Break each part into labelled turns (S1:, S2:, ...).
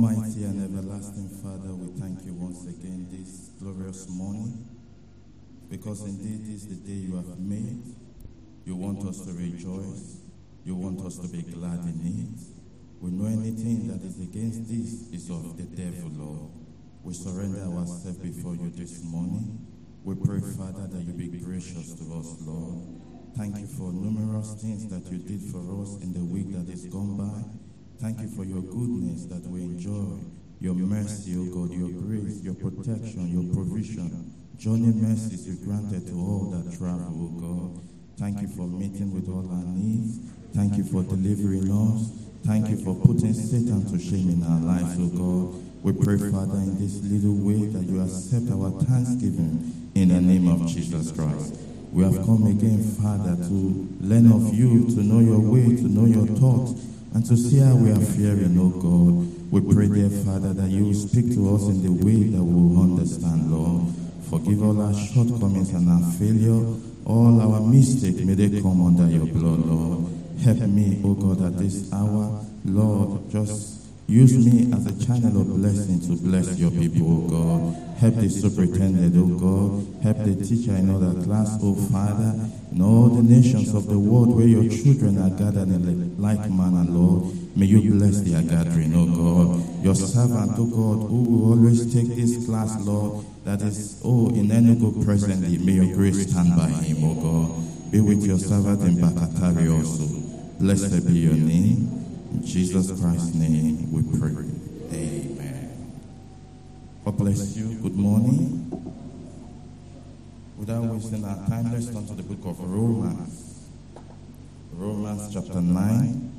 S1: Almighty and everlasting Father, we thank you once again this glorious morning, because indeed this is the day you have made. You want us to rejoice. You want us to be glad in it. We know anything that is against this is of the devil, Lord. We surrender ourselves before you this morning. We pray, Father, that you be gracious to us, Lord. Thank you for numerous things that you did for us in the week that is gone by. Thank you for your goodness that we enjoy, your mercy, O God, your grace, your protection, your provision, journey mercies you granted to all that travel, O God. Thank you for meeting with all our needs. Thank you for delivering us. Thank you for putting Satan to shame in our lives, O God. We pray, Father, in this little way that you accept our thanksgiving in the name of Jesus Christ. We have come again, Father, to learn of you, to know your way, to know your thoughts, and to see how we are fearing, O God. We pray, dear Father, that you will speak to us in the way that we will understand, Lord. Forgive all our shortcomings and our failure, all our mistakes, may they come under your blood, Lord. Help me, O God, at this hour, Lord, just use me as a channel of blessing to bless your people, O God. Help the superintendent, O God. Help the teacher in other class, O Father. In all the nations of the world where your children are gathered in like manner, Lord, may you bless their gathering, O God. Your servant, O God, who will always take this class, Lord, that is, in Enugu presently, may your grace stand by him, O God. Be with your servant in Bakatari also. Blessed be your name. In Jesus Christ's name we pray. Amen. God bless you. Good morning. Without wasting our time, let's turn to the book of Romans. Romans chapter 9.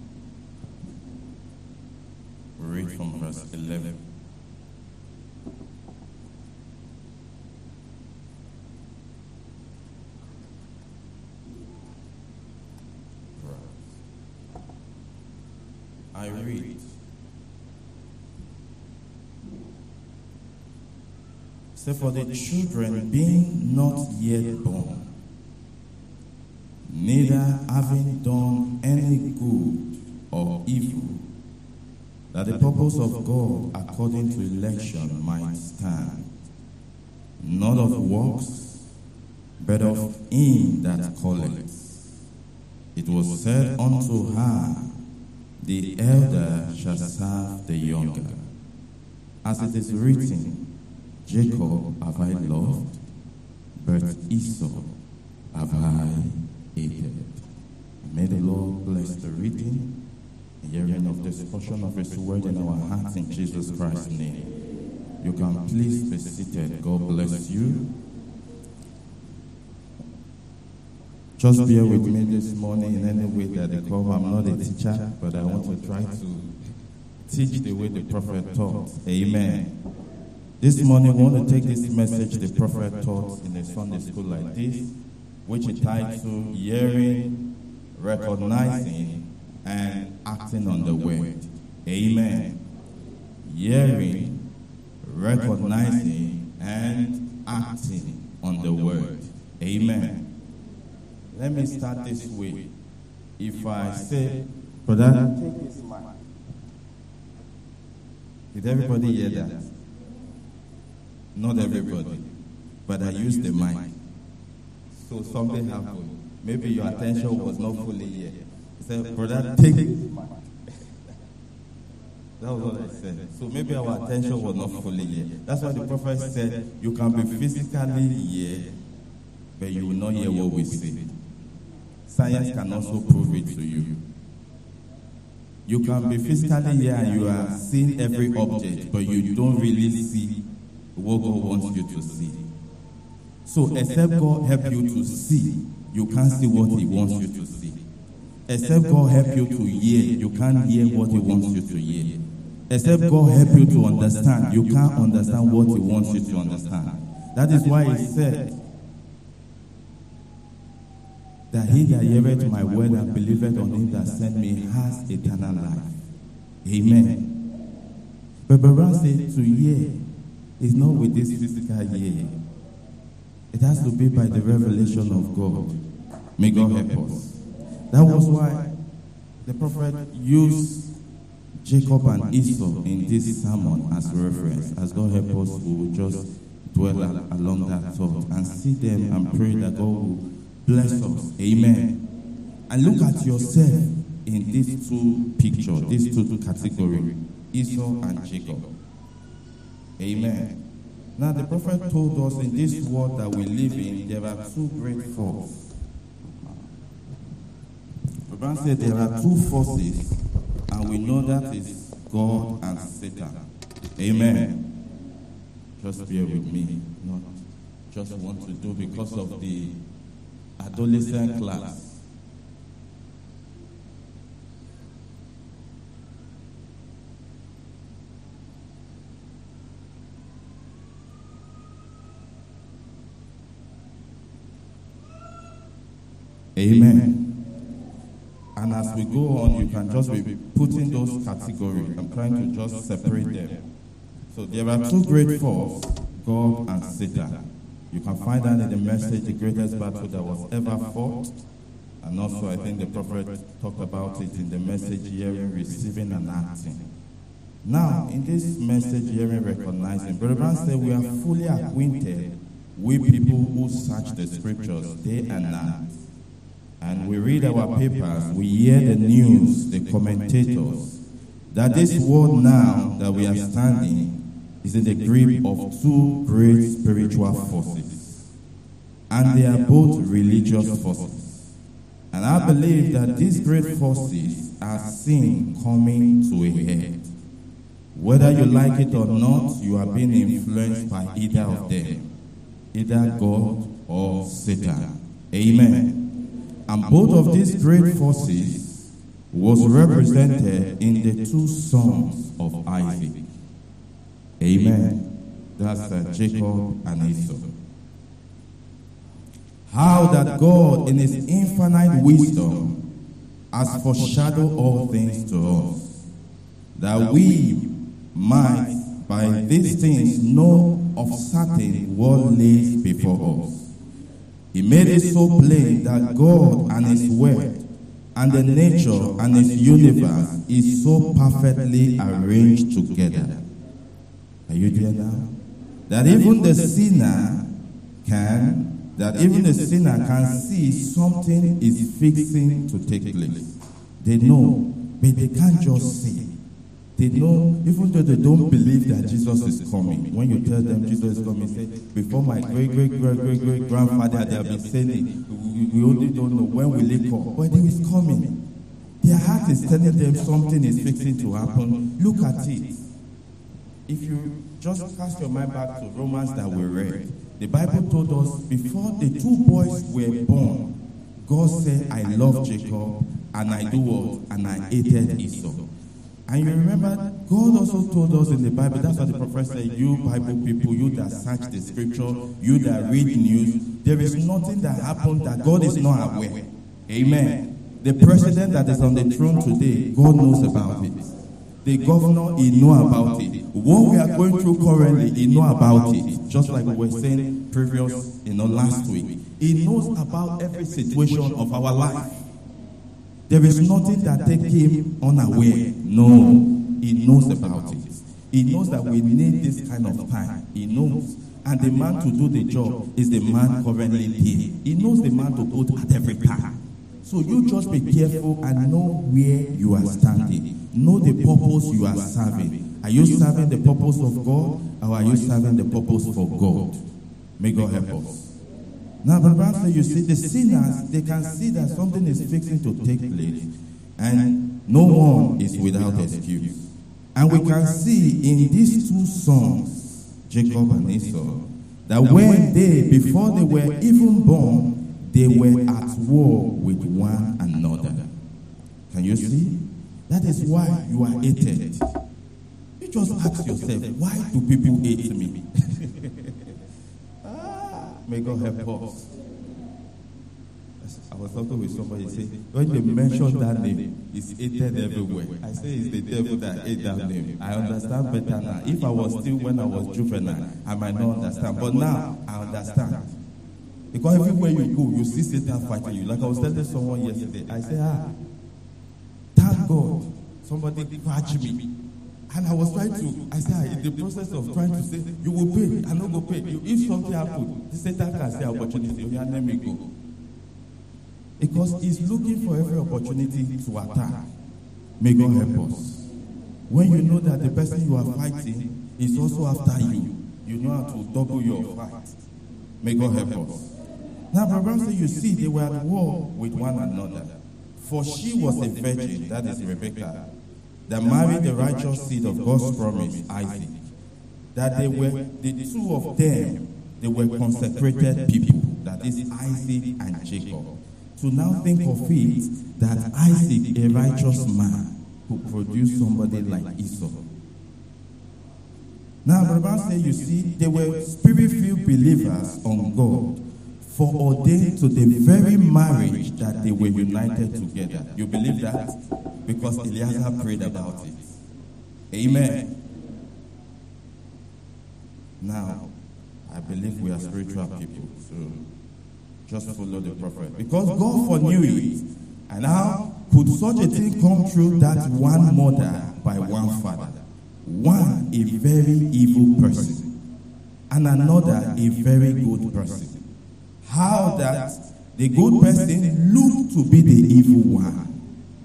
S1: We read from verse 11. I read. Say, for the children being not yet born, neither having done any good or evil, that the purpose of God according to election might stand, not of works, but of him that calleth. It was said unto her, the elder shall serve the younger. As it is written, Jacob have I loved, but Esau have I hated. May the Lord bless the reading and hearing of this portion of his word in our hearts in Jesus Christ's name. You can please be seated. God bless you. Just bear with me this morning in any way that they come. I'm not a teacher, but I want to try to teach the way the prophet taught. Amen. This morning, we want to take this message the prophet taught in a Sunday school like this, which is titled Hearing, Recognizing, and Acting on the Word. Amen. Hearing, recognizing, and acting on the Word. Amen. Let me start this way. If I say, brother, take this mic. Did everybody hear that? Not everybody, but I used the mic. So something happened. Maybe your attention was not fully here. He said, brother, take this mic. That was what I said. So maybe our attention was not fully here. That's why the prophet said, you can be physically here, but you will not hear what we say. Science can also prove it to you. You can be physically here and you are seeing every object, but you don't really see what God wants you to see. So except God help you to see, you can't see what he wants you to see. Except God help you to hear, you can't hear what he wants you to hear. Except God help you to understand, you can't understand what he wants you to understand. That is why he said, that he that heareth my word and believeth on him that sent me has eternal life. Amen. But Baran said to hear is not with this physical hearing. It has to be by the revelation of God. May God help us. That was why the prophet used Jacob and Esau in this sermon as reference. As God help us, we will just dwell along that thought and see them and pray that God will bless us. Amen. And look at yourself in these two pictures, these two categories, Esau and Jacob. Amen. Now the prophet told us in this world that we live in, there are two great forces. The Bible said there are two forces, and we know that is God and Satan. Amen. Just bear with me. Not just want to do because of the adolescent class. Amen. And as we go on, you can just be putting those categories. I'm trying to just separate them. So there are two great forces, God and Satan. You can find that in the message, the greatest battle that was ever fought. And also, I think the prophet talked about it in the message, hearing, receiving, and acting. Now, in this message, hearing, recognizing, Brother Brown said we are fully acquainted with people who search the scriptures day and night. And we read our papers, we hear the news, the commentators, that this world now that we are standing is in the grip of two great spiritual forces. And they are both religious forces. And I believe that these great forces are seen coming to a head. Whether you like it or not, you are being influenced by either of them. Either God or Satan. Amen. And both of these great forces was represented in the two sons of Isaac. Amen. That's Jacob and Esau. How that God in his infinite wisdom has foreshadowed all things to us, that we might by these things know of certain what lays before us. He made it so plain that God and his word and the nature and his universe is so perfectly arranged together. Are you there now? That even the sinner can see something is fixing to take place. They know, but they can't just see. They know, even though they don't believe that Jesus is coming. When you tell them Jesus is coming, say, before my great-great-great-great-grandfather, they'll be saying it. We only don't know when will it come. But it is coming. Their heart is telling them something is fixing to happen. Look at it. If you just cast your mind back to Romans that we read, the Bible told us before the two boys were born, God said, I love Jacob, and I do what? And I hated Esau. And you remember, God also told us in the Bible, that's what the prophet said, you Bible people, you that search the scripture, you that read news, there is nothing that happened that God is not aware. Amen. The president that is on the throne today, God knows about it. The governor, he knows about it. What we are going through currently, he knows about it. Just like we were saying last week. He knows about every situation of our life. There is nothing that takes him unaware. No, he knows about it. He knows that we need this kind of time. He knows. And the man to do the job is the man currently there. He knows the man to put at every time. So you just be careful and know where you are standing. Know the purpose you are serving. Are you serving the purpose of God, or are you serving the purpose for God? May God help us. Now, Brother, you see, the sinners, they can see that something is fixing to take place, and no one is without excuse. And we can see in these two sons, Jacob and Esau, that when before they were even born, they were at war with one another. Can you see? That is why you are hated. You just ask yourself, why do people hate me? May God help us. I was talking with somebody saying, when they mention that name, it's hated everywhere. I say it's the devil that ate that name. I understand better now. If I was still when I was juvenile, I might not understand. But now, I understand. Because everywhere you go, you see Satan fighting you. Like I was telling someone yesterday, I say, thank God somebody catch me. And I was trying to, I said, in the process of trying to say, you will pay, I not go pay. If something happens, the Satan can say opportunity, you let me go. Because he's looking for every opportunity to attack. May God help us. When you know that the person you are fighting is also after you, you know how to double your fight. May God help us. Now, Abraham said, you see, they were at war with one another. For she was a virgin, that is Rebekah, that married the righteous seed of God's promise, Isaac. That they were, the two of them, they were consecrated people, that is Isaac and Jacob. To now think of it, that Isaac, a righteous man, could produce somebody like Esau. Now, the Bible says, you see, they were spirit-filled believers on God, foreordained to the very marriage that they were united together. You believe that? Because Eliezer prayed about it. Amen. Now, I believe we are spiritual people, so just follow the prophet. Because God foreknew it. And how could such a thing come true that one mother by one father? One, a very evil person, and another, a very good person. How that the good person looked to be the evil one,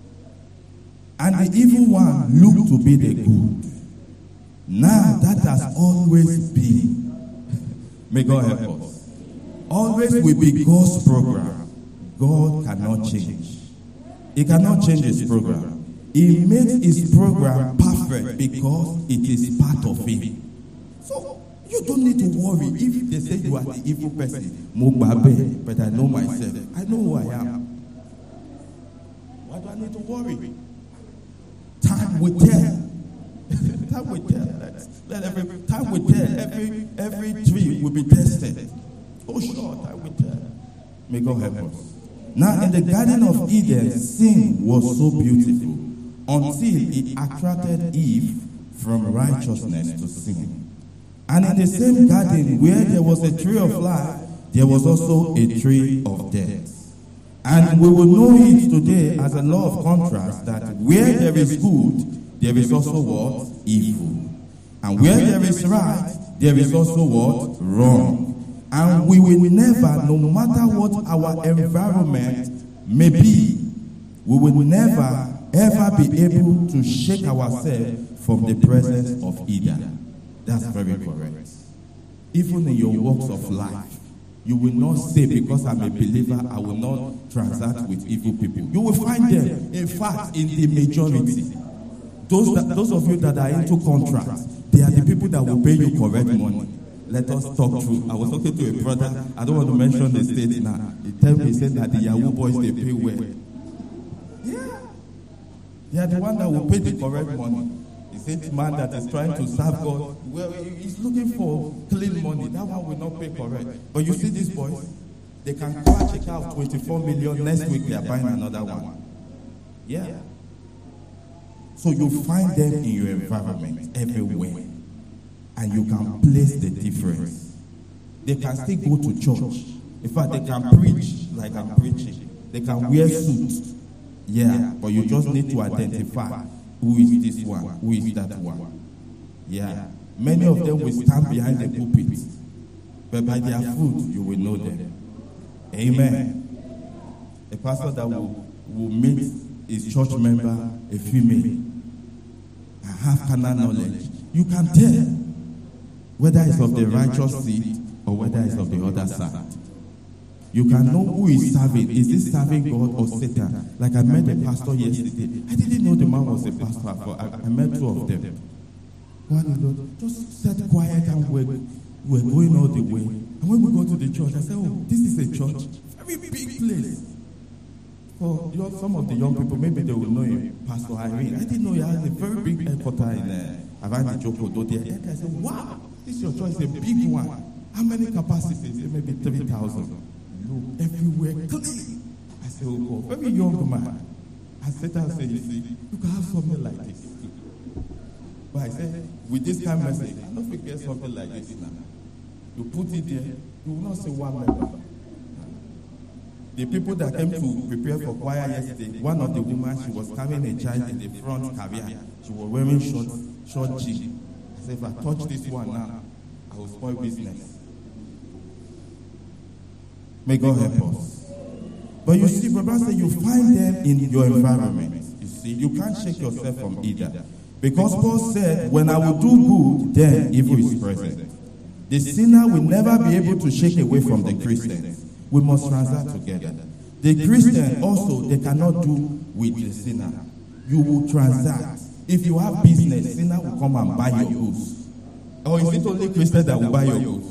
S1: and the evil one looked to be the good. Now that has always been. May God help us. Always will be God's program. God cannot change. He cannot change his program. He made his program perfect because it is part of him. So you don't need to worry if they say you are the evil person. Mubabe, but I know myself. I know who I am. Why do I need to worry? Time will tell. Time will tell. Time will tell. Every tree will be tested. Oh, sure, time will tell. May God help us. Now, in the Garden of Eden, sin was so beautiful until it attracted Eve from righteousness to sin. And in the same garden where there was a tree of life, there was also a tree of death. And we will know it today as a law of contrast that where there is good, there is also what? Evil. And where there is right, there is also what? Wrong. And we will never, no matter what our environment may be, we will never ever be able to shake ourselves from the presence of either. That's very correct. Even in your walks of life, you will not say, because I'm a believer, I will not transact with evil people. You will find them, in fact, in the majority. Those of you that are into contracts, they are the people that will pay you correct money. Let us talk through. I was talking to a brother, I don't want to mention the state now. He told me, he said that the Yahoo boys, they pay well. Yeah. They are the one that will pay the correct money. The same man that is trying to serve God, well, he's looking for clean money. That one will not pay correct. But you see these boys, they can catch a car of 24 million. Next week they are buying another one. Yeah. So you find them in your environment everywhere. And you can place the difference. They can still go to church. In fact, they can preach like I'm preaching. They can wear suits. Yeah, but you just need to identify who is this one, who is that one. Yeah. Many of them will stand behind the pulpit, but by their fruit, you will know them. Amen. A pastor that will meet his church member, a female, and have carnal knowledge, you can tell whether it's of the righteous seed or whether it's of the other side. You can know who is serving. Is this serving God or Satan? Like I met a pastor yesterday. I didn't know the man was a pastor. I met two of them. One just sat quiet and we're going all the way. And when we go to the church, I said, oh, this is a church. Very big place. For some of the young people, maybe they will know him, Pastor Irene. I didn't know he has a very big headquarter in Avani Joko Dodi. I said, wow, this is your church, it's a big one. How many capacities? Maybe 3,000. Look, everywhere clean. I said, oh God, very young man. I said, you see, you can have something like this. But I said, with this kind of message, I don't forget something like this now. You put it there, you will not see one member. The people that came to prepare for choir yesterday, one of the women, she was carrying a child in the front carrier. She was wearing short jeans. I said, if I touch this one now, I will spoil business. May God help us. But you see, Brother said, you find them in your environment. You see, you can't shake yourself from either. Because Paul said, when I will do good, then evil is present. The sinner will never be able to shake away from the Christian. We must transact together. The Christian also, they cannot do with the sinner. You will transact. If you have business, sinner will come and buy your goods. Or is it only Christian that will buy your goods?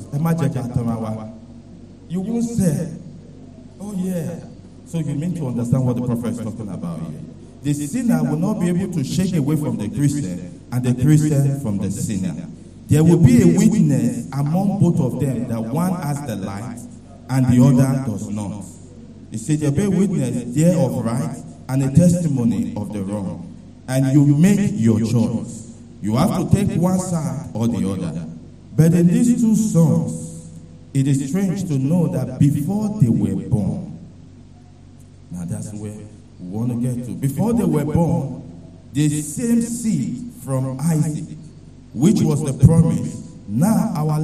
S1: You won't say, oh yeah. So you mean to understand what the prophet is talking about here. The sinner will not be able to shake away from the Christian, and the Christian from the sinner. There will be a witness among both of them that one has the light and the other does not. You see, there will be a witness there of right and a testimony of the wrong. And you make your choice. You have to take one side or the other. But in these two sons, it is strange to know that before they were born, now that's where we want to get to. Before they were born, the same seed from Isaac, which was the promise. Now our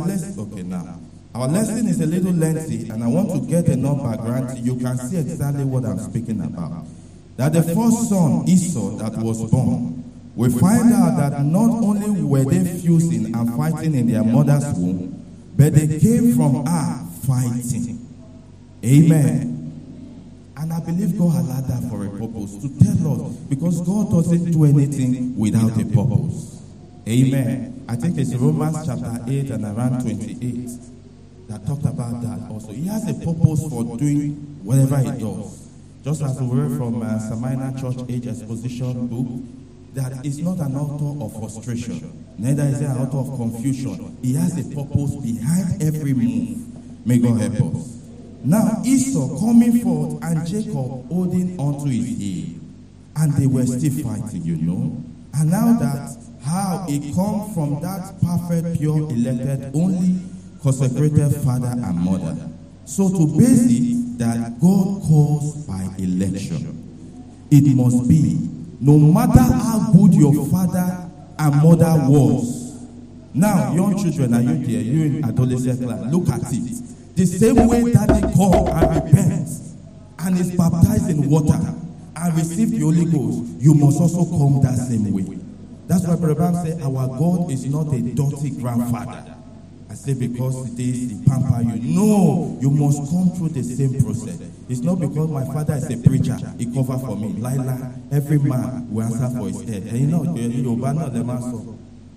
S1: lesson is a little lengthy, and I want to get enough background. You can see exactly what I'm speaking about. That the first son, Esau, that was born, we find out that not only were they fusing and fighting in their mother's womb, but they came from her fighting. Amen. And I believe God allowed that for a purpose, to tell us, because God doesn't do anything without a purpose. Amen. I think it's Romans chapter 8 and around 28 that talked about that also. He has a purpose for doing whatever he does. Just as we read from Samina Church Age Exposition book, that is not an author of frustration, neither is it an author of confusion. He has a purpose behind every move. May God help us. Now Esau coming forth and Jacob holding onto his heel, and they were still fighting, you know. And now that how it comes from that perfect, pure, elected, only consecrated father and mother. So to base it, that God calls by election. It must be, no matter how good your father and mother was. Now, young children, are you there? You in adolescent class, look at it. The same way that they call and repent and is baptized in water and receive the Holy Ghost, you must also come that same way. That's why Brother said, our God is not a dirty grandfather. I say because it is the pamper you. No, you must come through the same process. It's not because my father is a preacher, he cover for me. Laila, every man will answer for his head. And you know, Yoruba not the man so.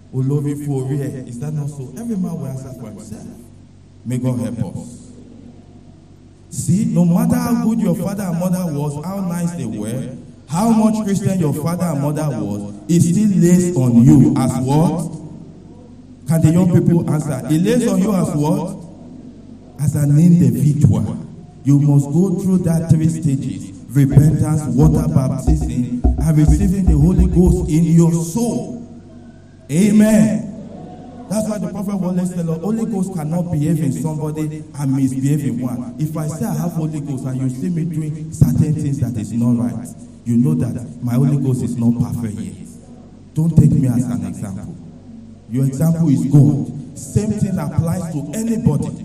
S1: Is that not so? Every man will answer for himself. May God help us. See, no matter how good your father and mother was, how nice they were, how much Christian your father and mother was, it still lays on you as what? Can the young people answer? It lays on you as what? As an individual. You must go through that 3 stages. Repentance, water baptism, and receiving the Holy Ghost in your soul. Amen. That's why the prophet always tells us, Holy Ghost cannot behave in somebody and misbehave in one. If I say I have Holy Ghost and you see me doing certain things that is not right, you know that my Holy Ghost is not perfect yet. Don't take me as an example. Your example is God. Same thing applies to anybody.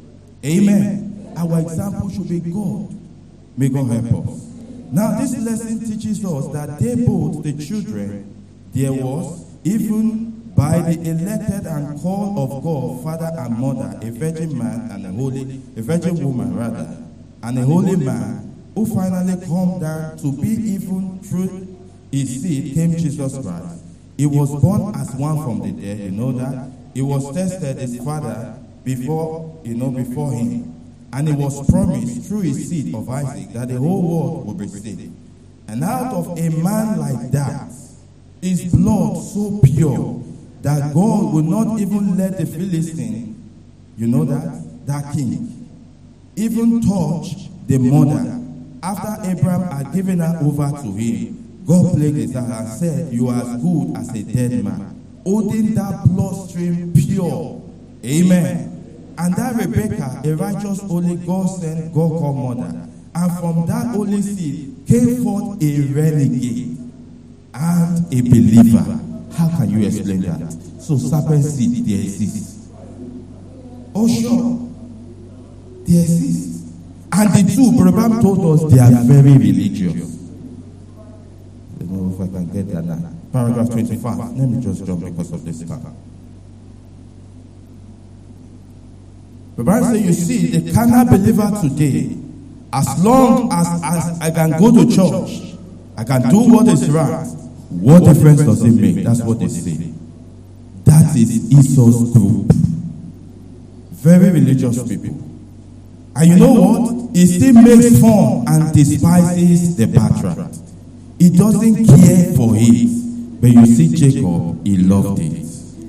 S1: Amen. Our example should be God. May God help us. Now this lesson teaches us that they both, the children, there was, even by the elected and called of God, father and mother, a virgin man and a virgin woman rather, and a holy man, who finally come down to be even through his seed came Jesus Christ. He was born as one from the dead, you know that. He was tested his father before him. And it was promised through his seed of Isaac that the whole world would be saved. And out of a man like that, his blood so pure that God would not even let the Philistine, you know that king, even touch the mother. After Abraham had given her over to him, God plagued his heart and said, you are as good as a dead man, holding that bloodstream pure. Amen. And that Rebecca, a righteous holy God sent, God called mother, And from that holy seed came forth a renegade and a believer. How can you explain that? So serpent seed, they exist. Oh sure, they exist. And the two, Brother told us, they are very religious. I don't know if I can get that now. Paragraph 25. Let me just jump because of this time. The Bible says, you see, the carnal believer today, as long as I can go to church, I can do what is right, what difference does it make? That's what they say. That is Esau's group. Very religious people. And you know what? He still makes fun and despises the birthright. He doesn't care for it. But you see Jacob, he loved it.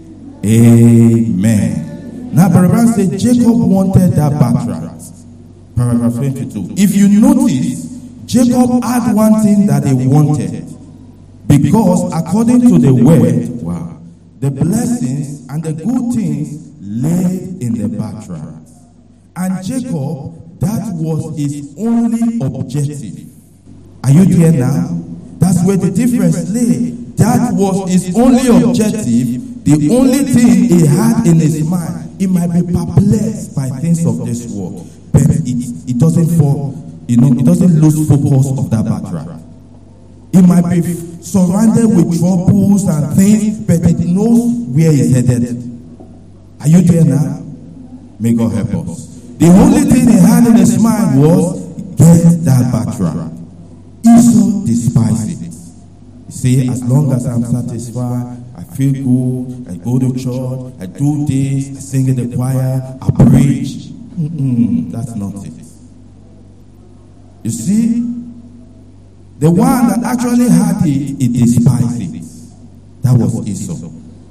S1: Amen. Now, Bible says Jacob wanted that birthright. Paragraph 22. If you notice, Jacob had one thing that he wanted. Because according to the word, the blessings and the good things lay in the birthright. And Jacob, that was his only objective. Are you there now? That's where the difference lay. That was his only objective, the only thing he had in his mind. He might be perplexed by things of this world, but it doesn't fall, it doesn't lose focus of that birthright. He might be surrounded with troubles and things, but it knows where he's headed. Are you there now? May God help us. The only thing he had in his mind was get that birthright. Esau despised it. You see, as long as I'm satisfied, I feel good, I go to church, I do this, I sing in the choir, I preach. That's not it. You see, the one that actually had it, he despised it. That was Esau.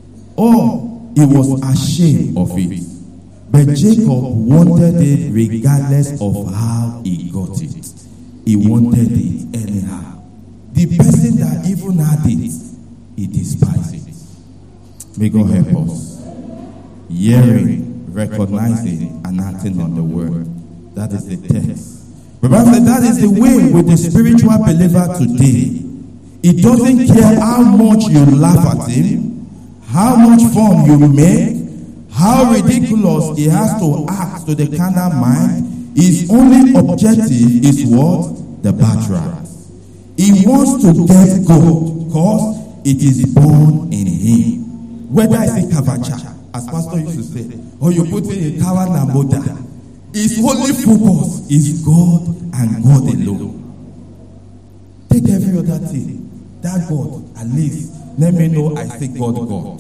S1: Or he was ashamed of it. But Jacob wanted it regardless of how he got it. He wanted it anyhow. The person that even had it, he despised it. May God help us. Hearing, recognizing, and acting on the word. That is the text. But that is the way with the spiritual believer today. It doesn't care how much you laugh at him, how much fun you make, how ridiculous he has to act to the carnal mind. His only objective is what? The birthright. He wants to get God because it is born in him. Whether it's a kavacha, as Pastor used to say, or you put in a kawa namoda, his only focus is God and God alone. Take every other thing. That God, at least, let me know I say God.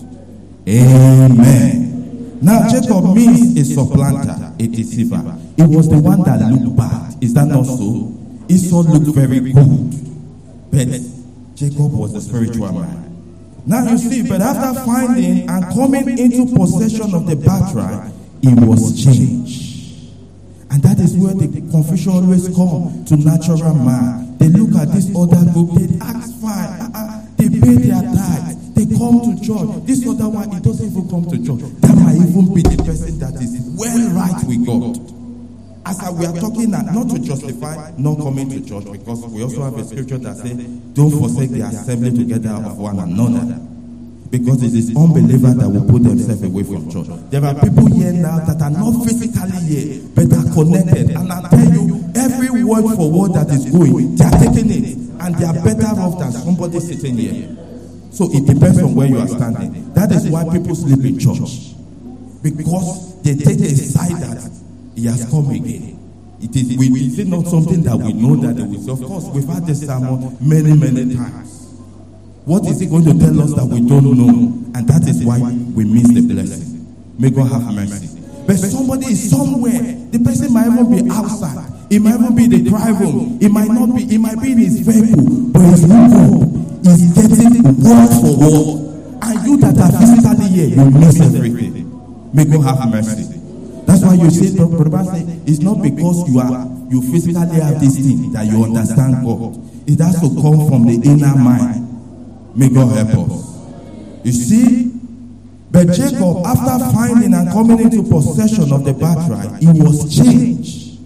S1: Amen. Now, Jacob means a supplanter, a deceiver. It was the one that looked bad. Is that not so? Esau looked very good. But Jacob was a spiritual man. Now you see, but after finding and coming into possession of the birthright, he was changed. And that is where the confusion always comes to natural man. They look at this other group, they act fine. They pay their tithes. They come to church. This other one, it doesn't even come to church. That might even be the person that is well right with God. As we are talking now, not to justify not coming to church, because we also have a scripture that says, don't forsake the assembly together of one another. Because it is unbelievers that will put themselves away from church. There are people here now that are not physically here, but are connected. And I tell you, every word for word that is going, they are taking it. And they are better off than somebody sitting here. So it depends on where you are standing. That is why people sleep in church. Because they take a side that he has come again. Is it not something that we know that they will say? Of course, we've had this sermon many times. What is he going to tell us that we don't know? And that is why we miss the blessing. May God have mercy. But somebody is somewhere. The person might even be outside. It might even be in the cry room. It might not be. It might be in his vehicle. But his home is getting word for word. And you that are physically here, you miss everything. May God have mercy. That's why you say, Brother, it's not because you physically have this thing that you understand God. It has to come from the inner mind. May God help us. You see, but Jacob, after finding and coming into possession of the birthright, he was changed.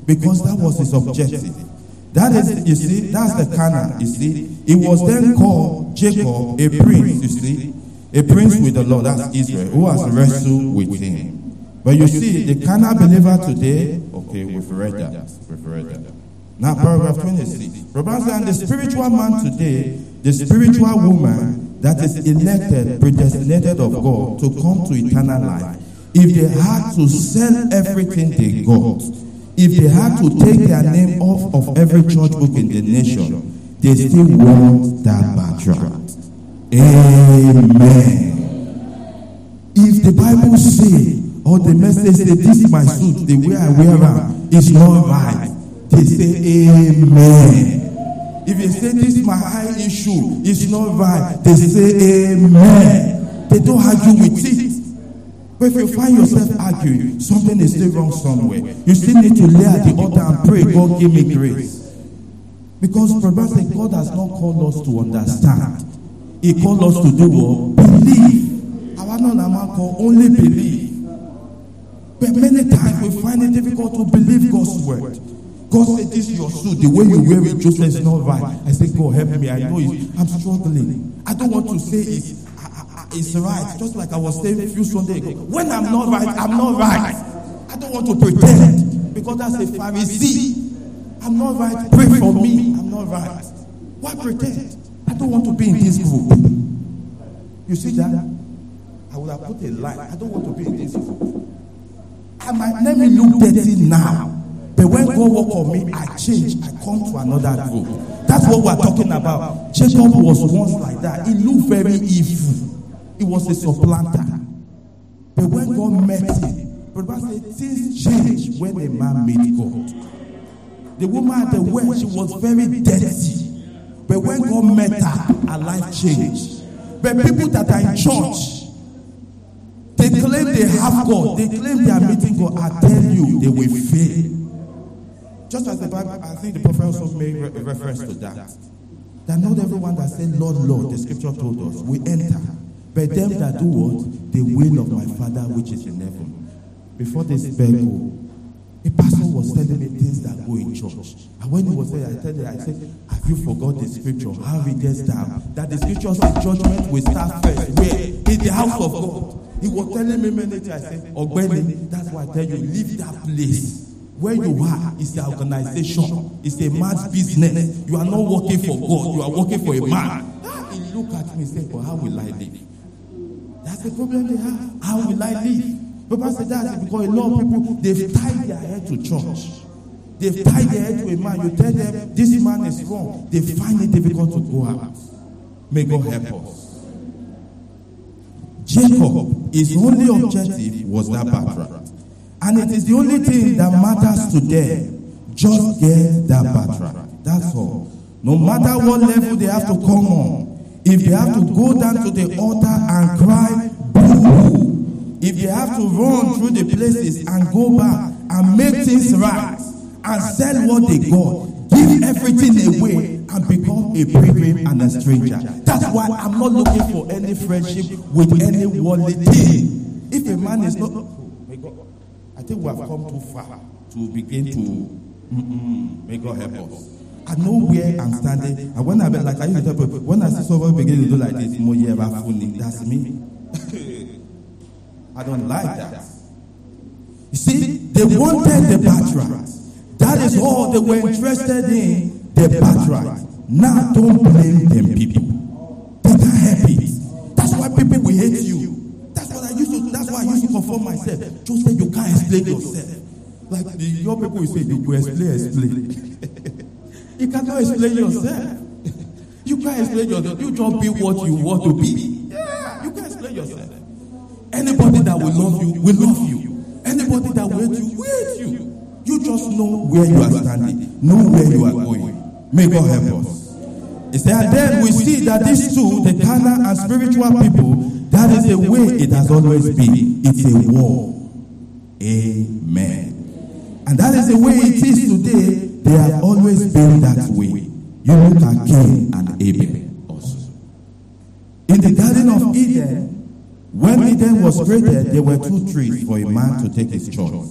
S1: because that was his objective. That is, you see, that's the Canaan, you see. He was then called Jacob, a prince, you see. A prince with the Lord, that's Israel, who has wrestled with him. But you see, the Canaan believer today, okay, we've read that. Now, paragraph 26. And the spiritual man today, the spiritual woman that is elected, predestinated of God to come to eternal life, if they had to sell everything they got, if they had to take their name off of every church book in the nation, they still want that birthright. Amen. If the Bible say, or the message say, this is my suit, the way I wear it is not right, they say amen. If you say this is my high issue, it's not right, they say amen. They don't argue with it. But if you find yourself arguing, something is still wrong somewhere. You still need to lay at the altar and pray, God give me grace. Because perhaps God has not called us to understand. He called us to do what? Believe. Our non-amako only believe. But many times we find it difficult to believe God's word. God said, this is your suit, the way you wear it, Joseph, is not right. I say, God help me, I know I'm struggling. I don't want to say it's right, just like I was saying a few Sundays ago. When I'm not right, I'm not right. I don't want to pretend, because that's a Pharisee. I'm not right, pray for me. I'm not right. Why pretend? I don't want to be in this group. You see that? I would have put a line. I don't want to be in this group. Let me look dirty now. But when God work on me, I change. I come to another group. That's what we're talking about. Jacob was once like that. He looked very evil. He was a supplanter. But when God met him, the Bible said things changed when a man met God. The woman at the well, she was very dirty. But when God met her life changed. But people that are in church, they claim they have God. They claim they are meeting God. I tell you, they will fail. Just as the Bible, I think the prophet also made reference to that. That not everyone that said, Lord, Lord, the scripture told us, we enter. But them that do what? The will of my Father which is in heaven. Before this Bible, a pastor was telling me things that go in church. And when he was there, I said, have you forgot the scripture? How it gets down? That the scripture says judgment will start first. Where? In the house of God. He was telling me many things. I said, Ogbeni, that's why I tell you, leave that place. Where you are is the organization. It's a man's business. You are not working for God. You are working for a man. He looked at me and said, well, how will I live? That's the problem they have. How will I live? But Pastor, that's because a lot of people, they've tied their head to church. They've tied their head to a man. You tell them, this man is wrong. They find it difficult to go out. May God help us. Jacob, his only objective was that birthright. And it is the only thing that matters to them. Just get that birthright. That's all. No matter what level they have to come on. If they have to go down to the altar and cry, boo. If they have to run through the places and go back and make things right and sell what they got, give everything away and become a pilgrim and a stranger. That's why I'm not looking for any friendship with any worldly thing. If a man is not, I think we have come too far to begin to may God help us. I know where I'm standing, and when I be like I used to tell people, when I see someone begin to do like this, that's me. I don't like that. You see, they wanted the birthright. That is all they were interested in, the birthright. Now don't blame them people. They can't help it. That's why people will hate you. That's why I used to conform myself. Just say you can't explain yourself. Like the young people will say, you explain. You cannot explain yourself. You can't explain yourself. You just be what you want to be. Yeah, you can't explain yourself. Anybody that will love you. Anybody that will hate you. You just know where you are standing. Know where you are going. May God help us. He said, and then we see that these two, the carnal and spiritual people, that is the way it has always been. It's a war. Amen. And that is the way it is today. They have always been that way. You look at Cain and Abel also. In the Garden of Eden, when Eden was created, there were two trees for a man to take his choice.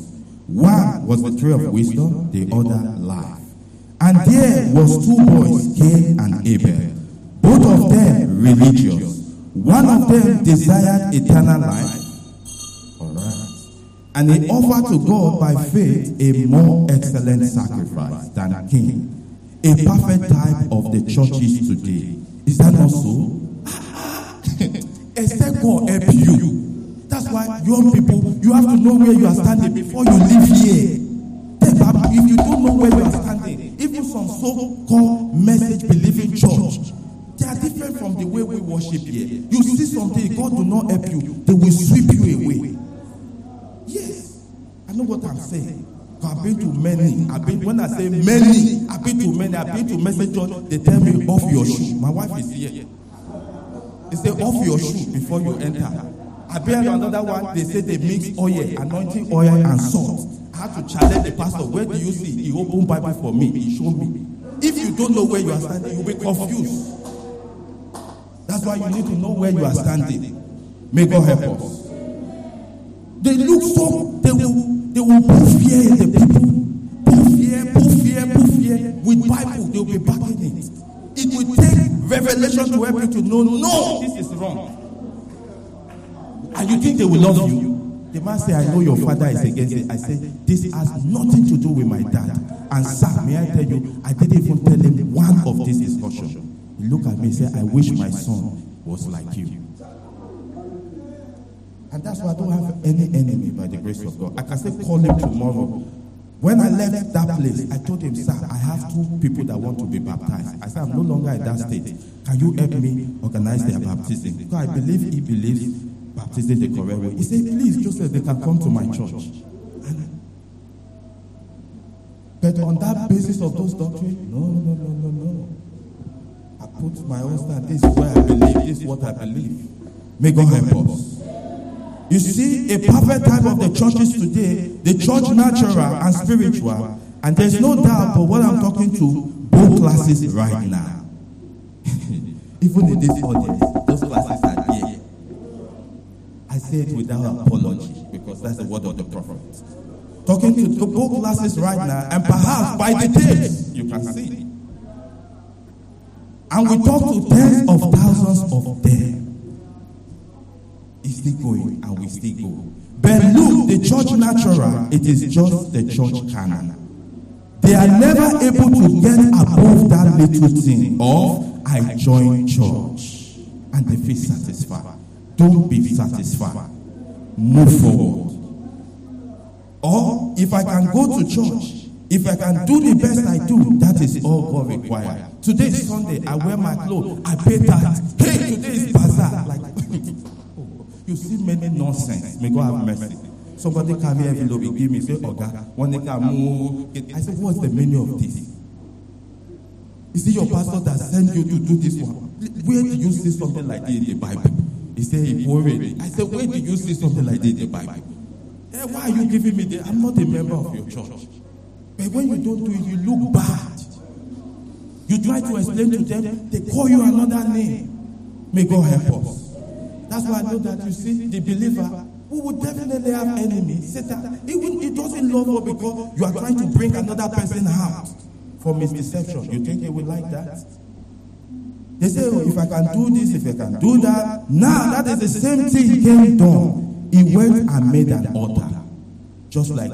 S1: One was the tree of wisdom, the other life. And there was two boys, Cain and Abel, both of them religious. One of them desired eternal life. All right. And he offered to God by faith a more excellent sacrifice than Cain. A perfect type of the churches today. Is that not so? Except God help you. That's why young people, you have to know where you are standing before you leave here. If you don't know where you are standing, even some so-called message-believing church, they are different from the way we worship here. You see something, God will not help you. They will sweep you away. Yes. I know what I'm saying. I've been to many. When I say many, I've been to many. I've been to message church. They tell me, off your shoe. My wife is here. They say, off your shoe before you enter. I been another one. They say they mix oil, anointing oil and salt. I had to challenge the pastor. Where do you see? He opened Bible for me. He showed me. If you don't know where you are standing, you'll be confused. That's why you need to know where you are standing. May God help us. They look so, they will put fear in the people. Put fear. With Bible, they will be backing it. It will take revelation to help you to know, no, this is wrong. And you think they will love you. The man say, I know your father is against it. I said, this has nothing to do with my dad. And sir, may I tell you, I didn't even tell him one of this discussion. He looked at me and said, I wish my son was like you. And that's why I don't have any enemy by the grace of God. I can say, call him tomorrow. When I left that place, I told him, sir, I have two people that want to be baptized. I said, I'm no longer in that state. Can you help me organize their baptism? Because I believe he believes baptism the correct way. He said, please, Joseph, they can come to my church. But on that basis of those doctrines, no. I put my own stand. This is where I believe. This is what I believe. May God help us. You see, a perfect type of the churches today, the church natural and spiritual, and there's no doubt but what I'm talking to, both classes right now. Even in this audience, those classes are here. I say it without apology because that's the word of the prophet. Talking to both classes right now, and perhaps by the days, you can see. And we talk to tens of thousands of them. It's still going, and we still go. But look, the church natural, it is just the church canon. They are never able to get above that little thing of, I join church. And they feel satisfied. Don't be satisfied. Move forward. Or, if I can go to church, if I can do the best I do, that is all God requires. Today is Sunday, I wear my clothes, I pay tax. Hey, today is bazaar. Like, you see many nonsense. May God have mercy. Somebody come here, envelope, give me, say, Oga, one day can move. I said, what's the meaning of this? Is it your pastor that sent you to do this one? Where do you see something like this in the Bible? He said, he worried. I said, where do you see something like this in the Bible? Why are you giving me this? I'm not a member of your church. But when you don't do it, you look bad. You try to explain to them, they call you another name. May God help us. That's why I know that you see the believer who would definitely have enemies. Satan, he doesn't love you because you are trying to bring another person out from his deception. You think he would like that? They say, oh, if I can do this, if I can do that. Now, that is the same thing he came done. He went and made an altar. Just like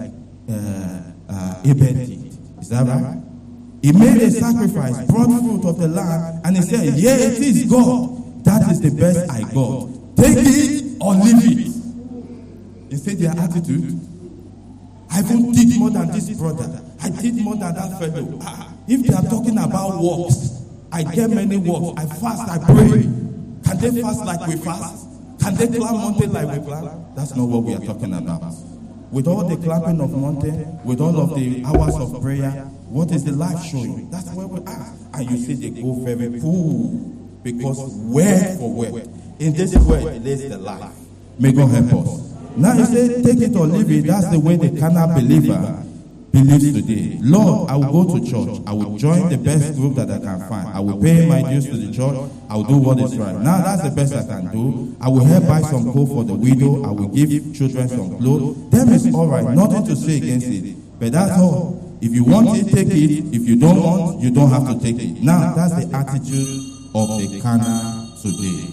S1: Abel did. Is that right? He made a sacrifice, brought fruit of the land, and he said, yeah, it is God. That is the best I got. Take it or leave it. You see their attitude? I even did more than this brother. I did more than that fellow. If they are talking about works, I get many works. I fast, I pray. Can they fast like we fast? Can they climb mountain like we climb? That's not what we are talking about. With all the climbing of mountain, with all of the hours of prayer, what is the life showing? That's where we are. And you see they go very full. Because word for word, in this word lays the life. May God help us. Now you say, take it or leave it. That's the way the carnal believer believes today, Lord, I will go to church. I will join the best group that I can find. I will pay my dues to the church. I will do what is right. Now that's the best I can do. I will help buy some clothes for the widow. I will give children some clothes. Them is all right. Nothing to say against it. But that's all. If you want it, take it. If you don't want, you don't have to take it. Now that's the attitude of the carnal today.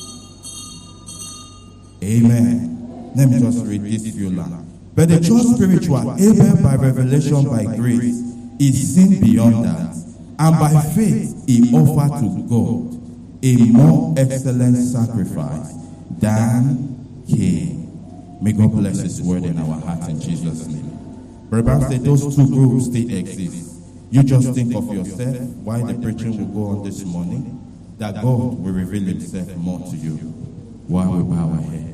S1: Amen. Let me just read this few lines. But the just spiritual, able by revelation by grace, is seen beyond that. And by faith, he offered to God a more excellent sacrifice than Cain. May God bless his word in our hearts in Jesus' name. Brother said those two groups still exist. You just think of yourself while the preaching will go on this morning, that God will reveal himself more to you while we bow our heads.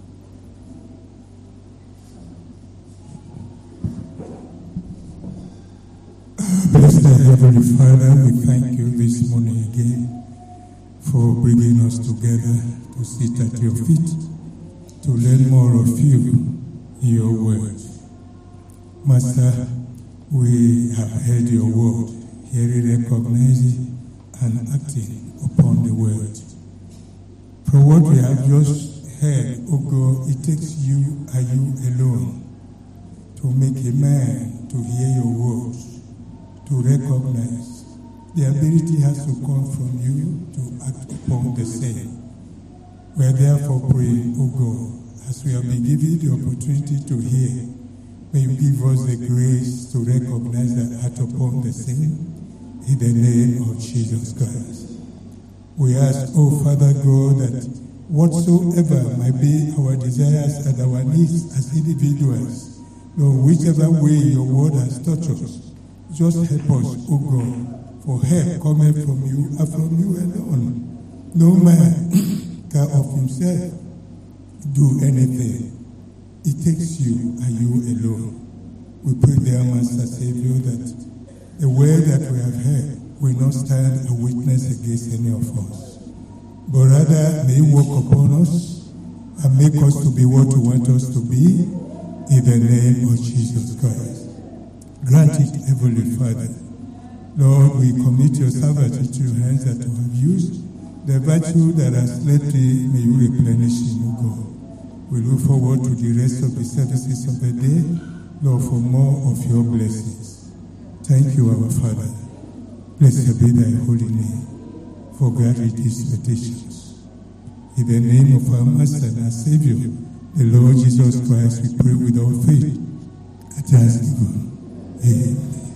S2: Blessed Heavenly Father, we thank you this morning again for bringing us together to sit at your feet, to learn more of you in your word. Master, we have heard your word, hearing, recognizing, and acting upon the word. From what we have just heard, O God, it takes you and you alone to make a man to hear your words, to recognize. The ability has to come from you to act upon the same. We are therefore praying, O God, as we have been given the opportunity to hear, may you give us the grace to recognize and act upon the same in the name of Jesus Christ. We ask, O Father God, that whatsoever might be our desires and our needs as individuals, Lord, whichever way your word has touched us, just help us, O God, for help coming from you and from you alone. No man can of himself do anything. It takes you and you alone. We pray, dear Master Savior, that the word that we have heard will not stand a witness against any of us, but rather may you work upon us and make us to be what you want us to be in the name of Jesus Christ. Grant it, Heavenly Father. Lord, we commit your servant into your hands that you have used. The virtue that has left him, may you replenish him, O God. We look forward to the rest of the services of the day, Lord, for more of your blessings. Thank you, our Father. Blessed be thy holy name, for granting these petitions. In the name of our Master and our Savior, the Lord Jesus Christ, we pray with all faith. At last, Amen.